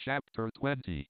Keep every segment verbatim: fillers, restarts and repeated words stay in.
Chapter twenty.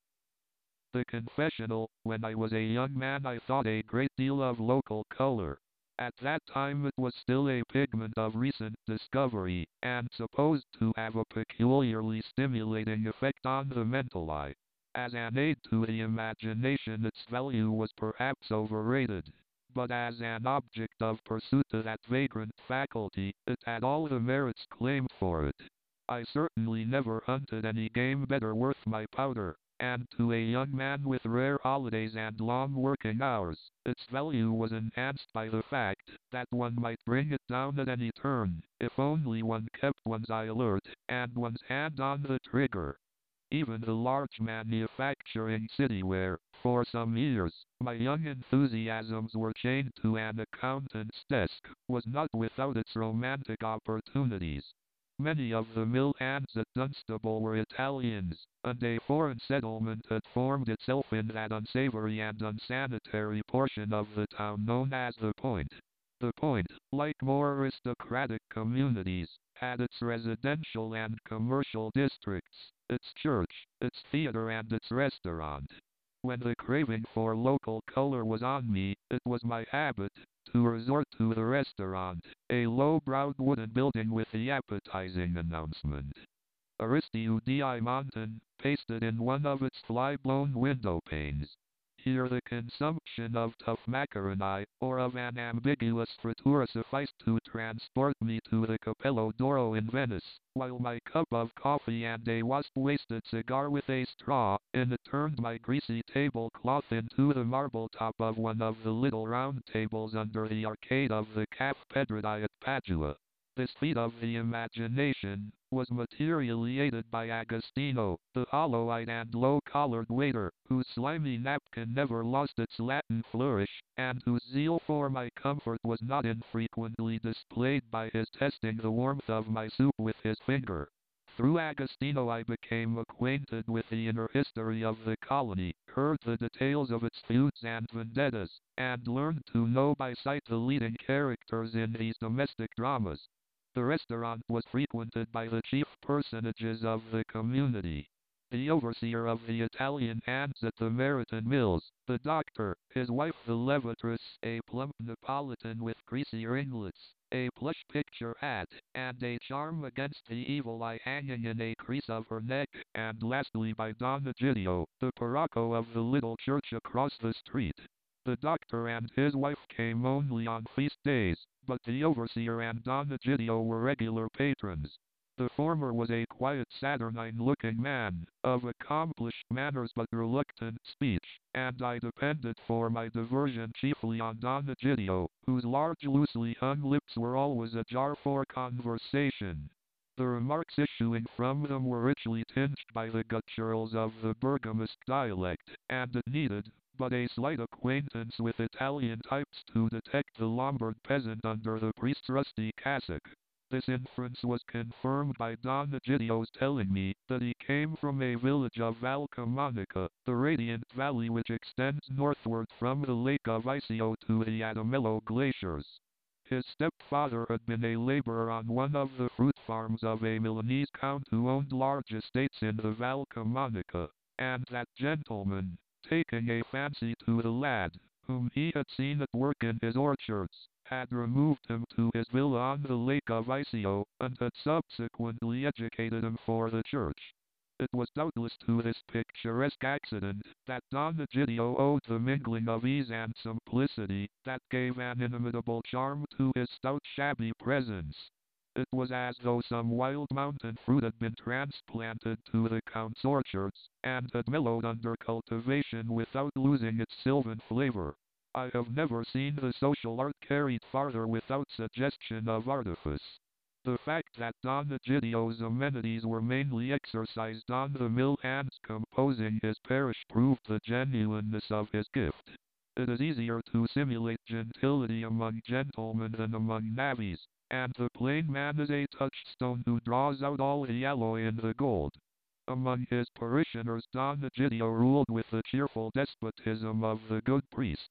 The confessional. When I was a young man I thought a great deal of local color. At that time it was still a pigment of recent discovery, and supposed to have a peculiarly stimulating effect on the mental eye. As an aid to the imagination its value was perhaps overrated, but as an object of pursuit to that vagrant faculty, it had all the merits claimed for it. I certainly never hunted any game better worth my powder, and to a young man with rare holidays and long working hours, its value was enhanced by the fact that one might bring it down at any turn, if only one kept one's eye alert, and one's hand on the trigger. Even the large manufacturing city where, for some years, my young enthusiasms were chained to an accountant's desk, was not without its romantic opportunities. Many of the mill hands at Dunstable were Italians, and a foreign settlement had formed itself in that unsavory and unsanitary portion of the town known as the Point. The Point, like more aristocratic communities, had its residential and commercial districts, its church, its theater and its restaurant. When the craving for local color was on me, it was my habit to resort to the restaurant, a low-browed wooden building with the appetizing announcement, Aristide di Montan, pasted in one of its fly-blown window panes. Here the consumption of tough macaroni, or of an ambiguous frittura sufficed to transport me to the Cappello d'Oro in Venice, while my cup of coffee and a wasp-waisted cigar with a straw in it turned my greasy tablecloth into the marble top of one of the little round tables under the arcade of the Caffè Pedretti at Padua. This feat of the imagination was materially aided by Agostino, the hollow-eyed and low-collared waiter, whose slimy napkin never lost its Latin flourish, and whose zeal for my comfort was not infrequently displayed by his testing the warmth of my soup with his finger. Through Agostino I became acquainted with the inner history of the colony, heard the details of its feuds and vendettas, and learned to know by sight the leading characters in these domestic dramas. The restaurant was frequented by the chief personages of the community. The overseer of the Italian hands at the Meriton Mills, the doctor, his wife the levatress, a plump Neapolitan with greasy ringlets, a plush picture hat, and a charm against the evil eye hanging in a crease of her neck, and lastly by Don Egidio, the parrocho of the little church across the street. The doctor and his wife came only on feast days, but the overseer and Don Egidio were regular patrons. The former was a quiet saturnine-looking man, of accomplished manners but reluctant speech, and I depended for my diversion chiefly on Don Egidio, whose large loosely hung lips were always ajar for conversation. The remarks issuing from them were richly tinged by the gutturals of the Bergamasque dialect, and it needed but a slight acquaintance with Italian types to detect the Lombard peasant under the priest's rusty cassock. This inference was confirmed by Don Egidio's telling me that he came from a village of Val Camonica, the radiant valley which extends northward from the Lake of Iseo to the Adamello glaciers. His stepfather had been a laborer on one of the fruit farms of a Milanese count who owned large estates in the Val Camonica, and that gentleman, taking a fancy to the lad, whom he had seen at work in his orchards, had removed him to his villa on the Lake of Iseo, and had subsequently educated him for the church. It was doubtless to this picturesque accident that Don Egidio owed the mingling of ease and simplicity that gave an inimitable charm to his stout shabby presence. It was as though some wild mountain fruit had been transplanted to the Count's orchards, and had mellowed under cultivation without losing its sylvan flavor. I have never seen the social art carried farther without suggestion of artifice. The fact that Don Egidio's amenities were mainly exercised on the mill hands composing his parish proved the genuineness of his gift. It is easier to simulate gentility among gentlemen than among navvies, and the plain man is a touchstone who draws out all the alloy in the gold. Among his parishioners Don Egidio ruled with the cheerful despotism of the good priest.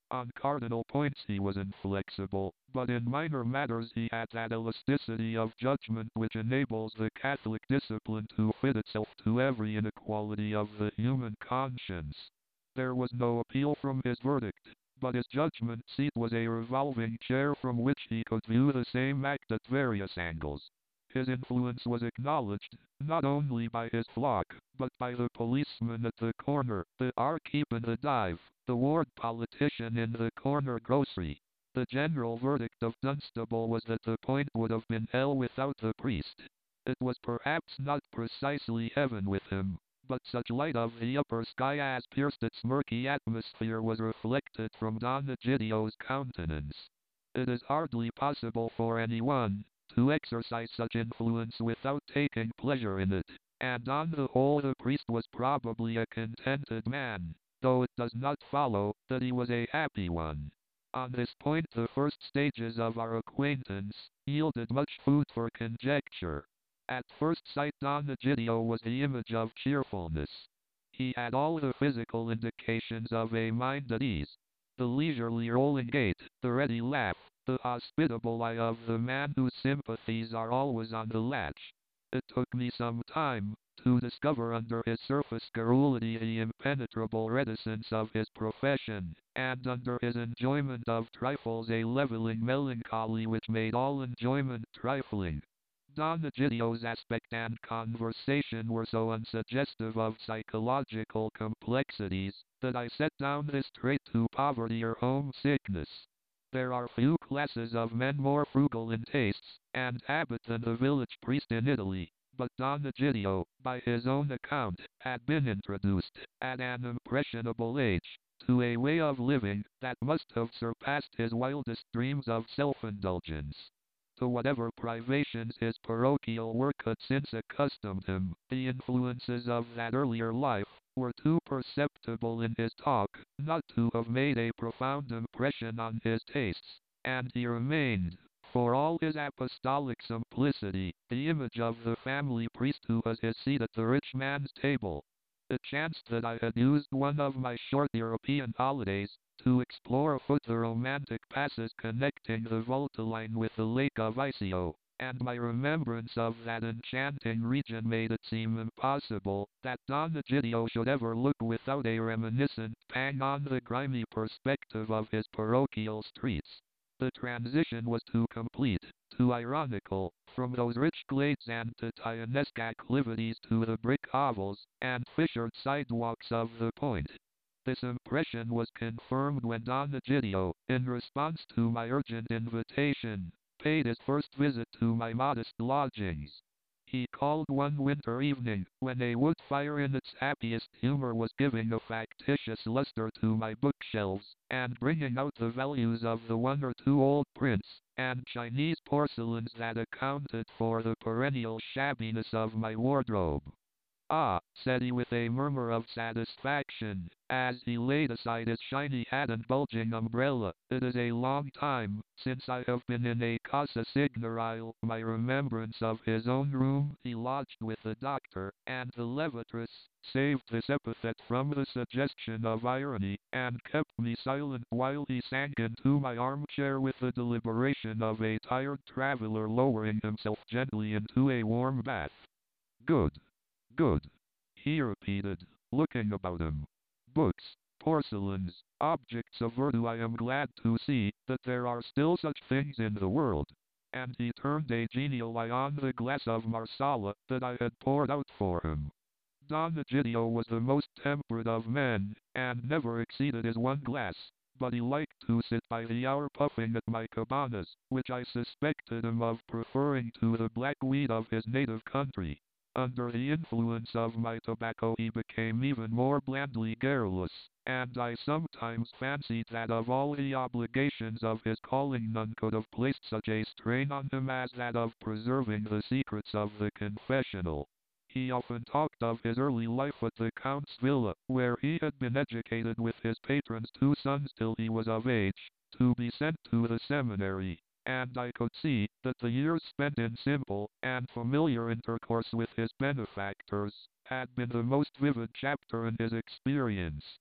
On cardinal points he was inflexible, but in minor matters he had that elasticity of judgment which enables the Catholic discipline to fit itself to every inequality of the human conscience. There was no appeal from his verdict, but his judgment seat was a revolving chair from which he could view the same act at various angles. His influence was acknowledged, not only by his flock, but by the policeman at the corner, the barkeep in the dive, the ward politician in the corner grocery. The general verdict of Dunstable was that the point would have been hell without the priest. It was perhaps not precisely heaven with him, but such light of the upper sky as pierced its murky atmosphere was reflected from Don Egidio's countenance. It is hardly possible for anyone to exercise such influence without taking pleasure in it, and on the whole the priest was probably a contented man, though it does not follow that he was a happy one. On this point the first stages of our acquaintance yielded much food for conjecture. At first sight Don Egidio was the image of cheerfulness. He had all the physical indications of a mind at ease. The leisurely rolling gait, the ready laugh, the hospitable eye of the man whose sympathies are always on the latch. It took me some time to discover under his surface garrulity the impenetrable reticence of his profession, and under his enjoyment of trifles a leveling melancholy which made all enjoyment trifling. Don Egidio's aspect and conversation were so unsuggestive of psychological complexities that I set down this trait to poverty or homesickness. There are few classes of men more frugal in tastes and habit than the village priest in Italy, but Don Egidio, by his own account, had been introduced, at an impressionable age, to a way of living that must have surpassed his wildest dreams of self-indulgence. To whatever privations his parochial work had since accustomed him, the influences of that earlier life were too perceptible in his talk not to have made a profound impression on his tastes, and he remained, for all his apostolic simplicity, the image of the family priest who has his seat at the rich man's table. It chanced that I had used one of my short European holidays to explore afoot the romantic passes connecting the Valtelline with the Lake of Iseo, and my remembrance of that enchanting region made it seem impossible that Don Egidio should ever look without a reminiscent pang on the grimy perspective of his parochial streets. The transition was too complete, too ironical, from those rich glades and Titianesque acclivities to the brick hovels and fissured sidewalks of the Point. This impression was confirmed when Don Egidio, in response to my urgent invitation, paid his first visit to my modest lodgings. He called one winter evening, when a wood fire in its happiest humor was giving a factitious luster to my bookshelves, and bringing out the values of the one or two old prints and Chinese porcelains that accounted for the perennial shabbiness of my wardrobe. "Ah," said he with a murmur of satisfaction, as he laid aside his shiny hat and bulging umbrella, "it is a long time since I have been in a casa signorile." My remembrance of his own room he lodged with the doctor, and the levatress, saved this epithet from the suggestion of irony, and kept me silent while he sank into my armchair with the deliberation of a tired traveler lowering himself gently into a warm bath. "Good. Good," he repeated, looking about him. "Books, porcelains, objects of virtu. I am glad to see that there are still such things in the world." And he turned a genial eye on the glass of Marsala that I had poured out for him. Don Egidio was the most temperate of men, and never exceeded his one glass, but he liked to sit by the hour puffing at my cabanas, which I suspected him of preferring to the black weed of his native country. Under the influence of my tobacco he became even more blandly garrulous, and I sometimes fancied that of all the obligations of his calling none could have placed such a strain on him as that of preserving the secrets of the confessional. He often talked of his early life at the Count's villa, where he had been educated with his patron's two sons till he was of age to be sent to the seminary, and I could see that the years spent in simple and familiar intercourse with his benefactors had been the most vivid chapter in his experience.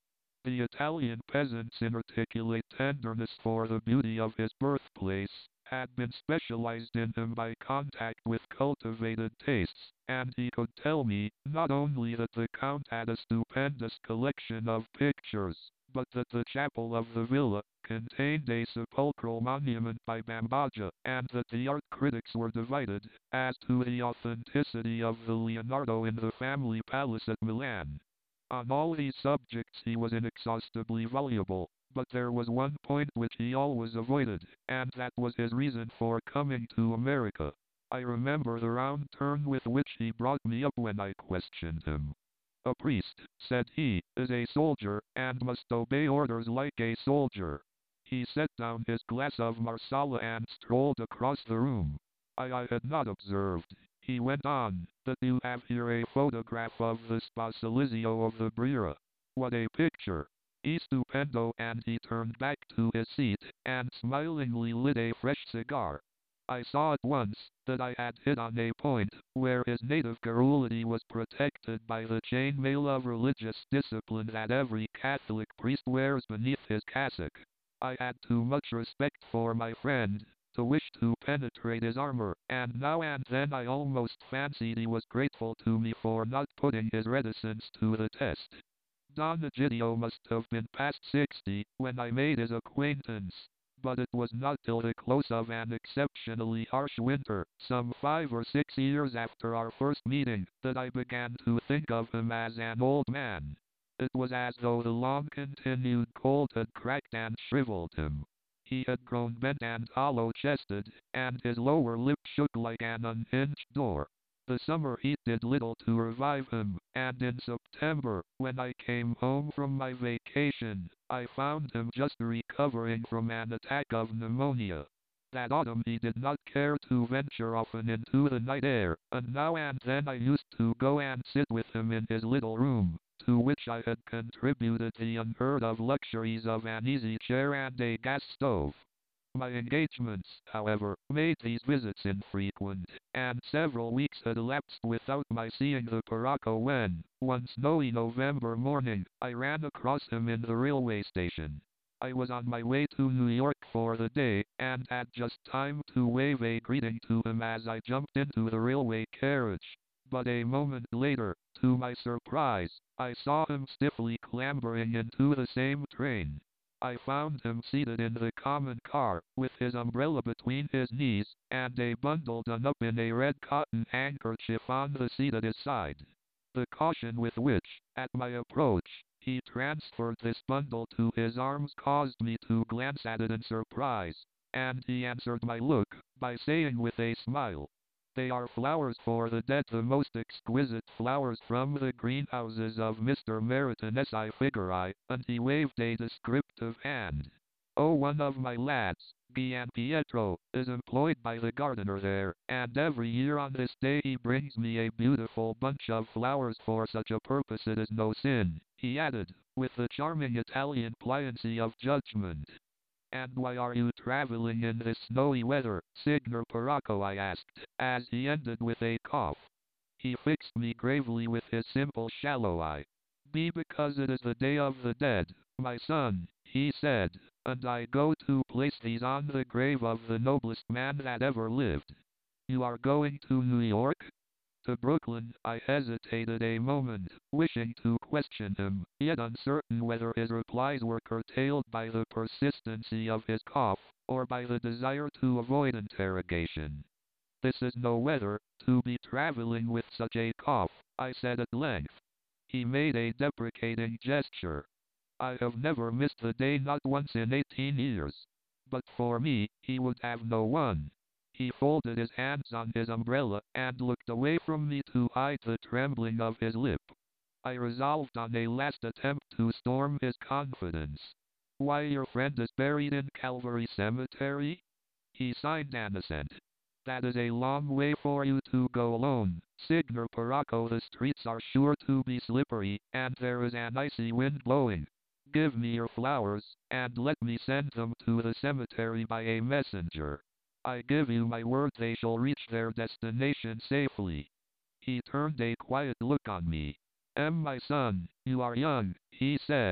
The Italian peasant's inarticulate tenderness for the beauty of his birthplace had been specialized in him by contact with cultivated tastes, and he could tell me, not only that the Count had a stupendous collection of pictures, but that the chapel of the villa contained a sepulchral monument by Bambaja, and that the art critics were divided as to the authenticity of the Leonardo in the family palace at Milan. On all these subjects he was inexhaustibly voluble, but there was one point which he always avoided, and that was his reason for coming to America. I remember the round turn with which he brought me up when I questioned him. A priest, said he, is a soldier, and must obey orders like a soldier. He set down his glass of Marsala and strolled across the room. I, I had not observed, he went on, that you have here a photograph of the Sposalizio of the Brera. What a picture! E stupendo, and he turned back to his seat, and smilingly lit a fresh cigar. I saw at once that I had hit on a point where his native garrulity was protected by the chainmail of religious discipline that every Catholic priest wears beneath his cassock. I had too much respect for my friend to wish to penetrate his armor, and now and then I almost fancied he was grateful to me for not putting his reticence to the test. Don Egidio must have been past sixty when I made his acquaintance, but it was not till the close of an exceptionally harsh winter, some five or six years after our first meeting, that I began to think of him as an old man. It was as though the long-continued cold had cracked and shriveled him. He had grown bent and hollow-chested, and his lower lip shook like an unhinged door. The summer heat did little to revive him, and in September, when I came home from my vacation, I found him just recovering from an attack of pneumonia. That autumn he did not care to venture often into the night air, and now and then I used to go and sit with him in his little room, to which I had contributed the unheard of luxuries of an easy chair and a gas stove. My engagements, however, made these visits infrequent, and several weeks had elapsed without my seeing the Parocco when, one snowy November morning, I ran across him in the railway station. I was on my way to New York for the day, and had just time to wave a greeting to him as I jumped into the railway carriage. But a moment later, to my surprise, I saw him stiffly clambering into the same train. I found him seated in the common car, with his umbrella between his knees, and a bundle done up in a red cotton handkerchief on the seat at his side. The caution with which, at my approach, he transferred this bundle to his arms caused me to glance at it in surprise, and he answered my look by saying with a smile, "They are flowers for the dead, the most exquisite flowers from the greenhouses of Mister Meriton S I figure I," and he waved a descriptive hand. "Oh, one of my lads, Gian Pietro, is employed by the gardener there, and every year on this day he brings me a beautiful bunch of flowers. For such a purpose it is no sin," he added, with the charming Italian pliancy of judgment. "And why are you traveling in this snowy weather, Signor Parocco?" I asked, as he ended with a cough. He fixed me gravely with his simple shallow eye. "Be because it is the Day of the Dead, my son," he said, "and I go to place these on the grave of the noblest man that ever lived." "You are going to New York?" "To Brooklyn." I hesitated a moment, wishing to question him, yet uncertain whether his replies were curtailed by the persistency of his cough, or by the desire to avoid interrogation. "This is no weather to be traveling with such a cough," I said at length. He made a deprecating gesture. "I have never missed the day, not once in eighteen years. But for me, he would have no one." He folded his hands on his umbrella, and looked away from me to hide the trembling of his lip. I resolved on a last attempt to storm his confidence. "Why, your friend is buried in Calvary Cemetery?" He signed an assent. "That is a long way for you to go alone, Signor Parocco. The streets are sure to be slippery, and there is an icy wind blowing. Give me your flowers, and let me send them to the cemetery by a messenger. I give you my word they shall reach their destination safely." He turned a quiet look on me. "M, my son, you are young," he said,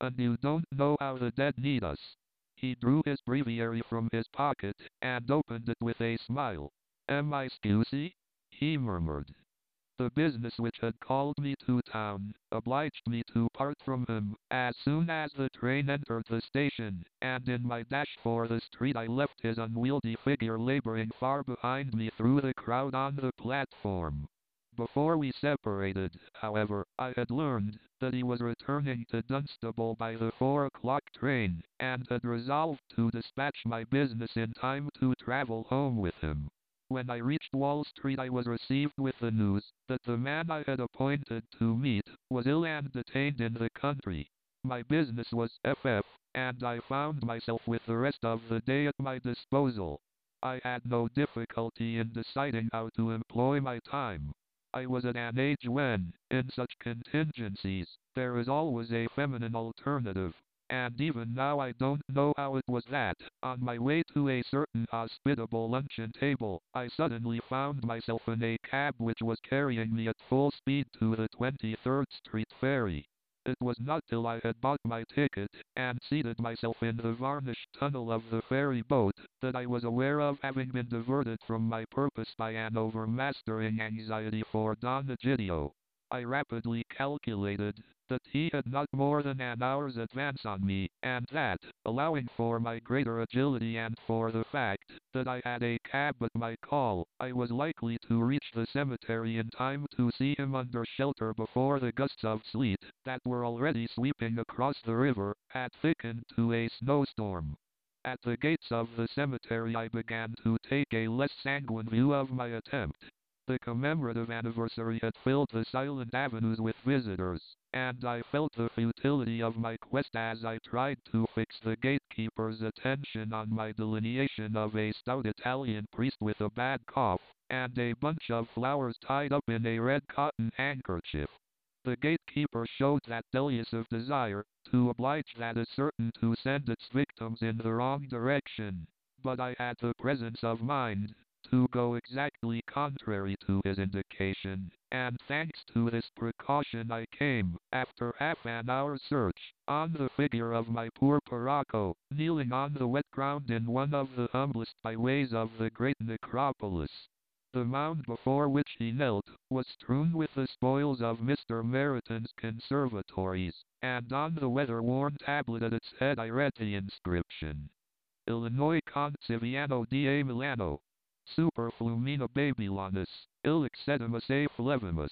and you don't know how the dead need us." He drew his breviary from his pocket, and opened it with a smile. "Am I scusi?" he murmured. The business which had called me to town, obliged me to part from him, as soon as the train entered the station, and in my dash for the street I left his unwieldy figure laboring far behind me through the crowd on the platform. Before we separated, however, I had learned that he was returning to Dunstable by the four o'clock train, and had resolved to dispatch my business in time to travel home with him. When I reached Wall Street I was received with the news that the man I had appointed to meet was ill and detained in the country. My business was F F, and I found myself with the rest of the day at my disposal. I had no difficulty in deciding how to employ my time. I was at an age when, in such contingencies, there is always a feminine alternative. And even now I don't know how it was that, on my way to a certain hospitable luncheon table, I suddenly found myself in a cab which was carrying me at full speed to the twenty-third Street ferry. It was not till I had bought my ticket, and seated myself in the varnished tunnel of the ferry boat, that I was aware of having been diverted from my purpose by an overmastering anxiety for Don Egidio. I rapidly calculated that he had not more than an hour's advance on me, and that, allowing for my greater agility and for the fact that I had a cab at my call, I was likely to reach the cemetery in time to see him under shelter before the gusts of sleet that were already sweeping across the river had thickened to a snowstorm. At the gates of the cemetery I began to take a less sanguine view of my attempt. The commemorative anniversary had filled the silent avenues with visitors, and I felt the futility of my quest as I tried to fix the gatekeeper's attention on my delineation of a stout Italian priest with a bad cough, and a bunch of flowers tied up in a red cotton handkerchief. The gatekeeper showed that delusive desire to oblige that is certain to send its victims in the wrong direction, but I had the presence of mind to go exactly contrary to his indication, and thanks to this precaution I came, after half an hour's search, on the figure of my poor Paracco, kneeling on the wet ground in one of the humblest byways of the great necropolis. The mound before which he knelt was strewn with the spoils of Mister Meriton's conservatories, and on the weather-worn tablet at its head I read the inscription: Illinois Consiviano da Milano. Super flumina Babylonis, ill excedimus a flevimus.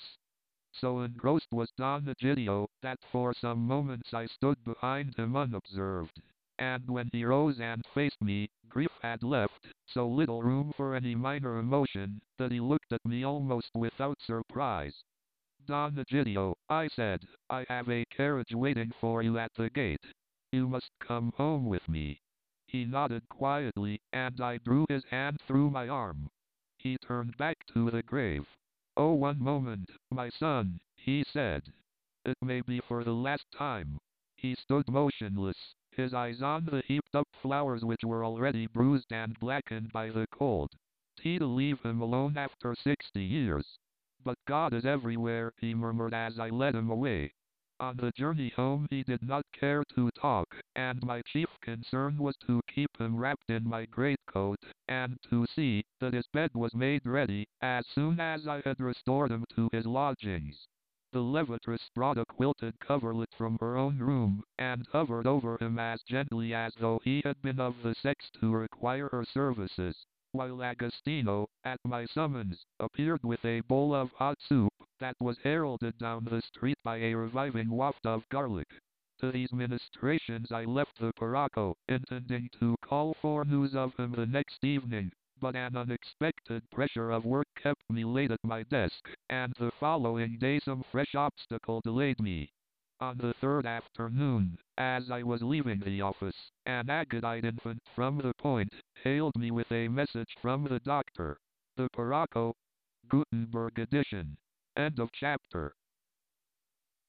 So engrossed was Don Egidio, that for some moments I stood behind him unobserved. And when he rose and faced me, grief had left so little room for any minor emotion, that he looked at me almost without surprise. "Don Egidio," I said, "I have a carriage waiting for you at the gate. You must come home with me." He nodded quietly, and I drew his hand through my arm. He turned back to the grave. "Oh, one moment, my son," he said. "It may be for the last time." He stood motionless, his eyes on the heaped-up flowers which were already bruised and blackened by the cold. "T to leave him alone after sixty years. But God is everywhere," he murmured as I led him away. On the journey home he did not care to talk, and my chief concern was to keep him wrapped in my greatcoat, and to see that his bed was made ready, as soon as I had restored him to his lodgings. The levatress brought a quilted coverlet from her own room, and hovered over him as gently as though he had been of the sex to require her services, while Agostino, at my summons, appeared with a bowl of hot soup, that was heralded down the street by a reviving waft of garlic. To these ministrations I left the Paracco, intending to call for news of him the next evening, but an unexpected pressure of work kept me late at my desk, and the following day some fresh obstacle delayed me. On the third afternoon, as I was leaving the office, an agate-eyed infant from the Point hailed me with a message from the doctor. The Paracco, Gutenberg edition. End of chapter.